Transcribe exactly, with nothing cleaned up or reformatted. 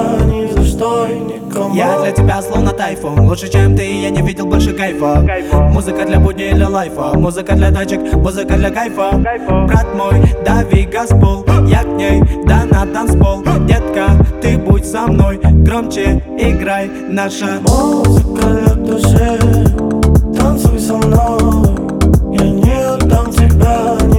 ни за что и никому. Я для тебя словно тайфун, лучше чем ты, я не видел больше кайфа. Музыка для будней или лайфа, музыка для тачек, музыка для кайфа. Брат мой, дави газпол, я к ней, да на танцпол. Детка, ты будь со мной, громче играй наша музыка для души. Танцуй со мной, я не отдам тебя.